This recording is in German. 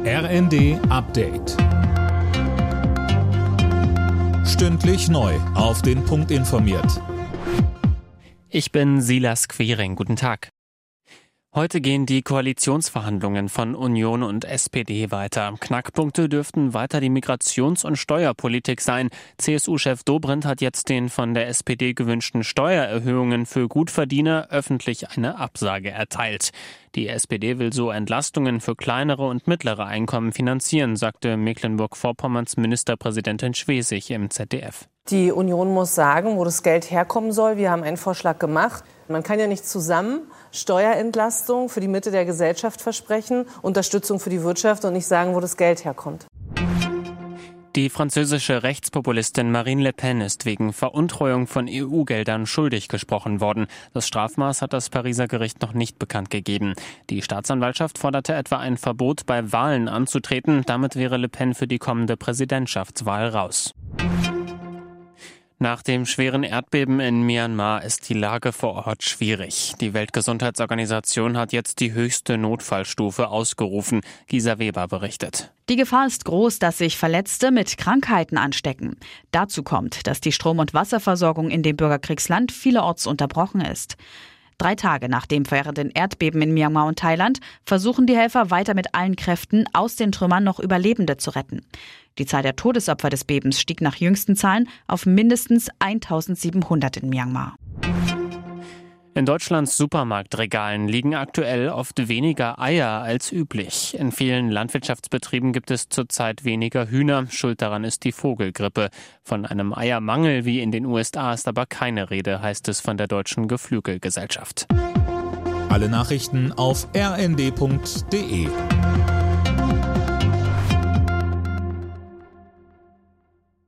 RND Update. Stündlich neu auf den Punkt informiert. Ich bin Silas Quiring. Guten Tag. Heute gehen die Koalitionsverhandlungen von Union und SPD weiter. Knackpunkte dürften weiter die Migrations- und Steuerpolitik sein. CSU-Chef Dobrindt hat jetzt den von der SPD gewünschten Steuererhöhungen für Gutverdiener öffentlich eine Absage erteilt. Die SPD will so Entlastungen für kleinere und mittlere Einkommen finanzieren, sagte Mecklenburg-Vorpommerns Ministerpräsidentin Schwesig im ZDF. Die Union muss sagen, wo das Geld herkommen soll. Wir haben einen Vorschlag gemacht. Man kann ja nicht zusammen Steuerentlastung für die Mitte der Gesellschaft versprechen, Unterstützung für die Wirtschaft und nicht sagen, wo das Geld herkommt. Die französische Rechtspopulistin Marine Le Pen ist wegen Veruntreuung von EU-Geldern schuldig gesprochen worden. Das Strafmaß hat das Pariser Gericht noch nicht bekannt gegeben. Die Staatsanwaltschaft forderte etwa ein Verbot, bei Wahlen anzutreten. Damit wäre Le Pen für die kommende Präsidentschaftswahl raus. Nach dem schweren Erdbeben in Myanmar ist die Lage vor Ort schwierig. Die Weltgesundheitsorganisation hat jetzt die höchste Notfallstufe ausgerufen. Gisa Weber berichtet. Die Gefahr ist groß, dass sich Verletzte mit Krankheiten anstecken. Dazu kommt, dass die Strom- und Wasserversorgung in dem Bürgerkriegsland vielerorts unterbrochen ist. 3 Tage nach dem verheerenden Erdbeben in Myanmar und Thailand versuchen die Helfer weiter mit allen Kräften, aus den Trümmern noch Überlebende zu retten. Die Zahl der Todesopfer des Bebens stieg nach jüngsten Zahlen auf mindestens 1700 in Myanmar. In Deutschlands Supermarktregalen liegen aktuell oft weniger Eier als üblich. In vielen Landwirtschaftsbetrieben gibt es zurzeit weniger Hühner. Schuld daran ist die Vogelgrippe. Von einem Eiermangel wie in den USA ist aber keine Rede, heißt es von der Deutschen Geflügelgesellschaft. Alle Nachrichten auf rnd.de.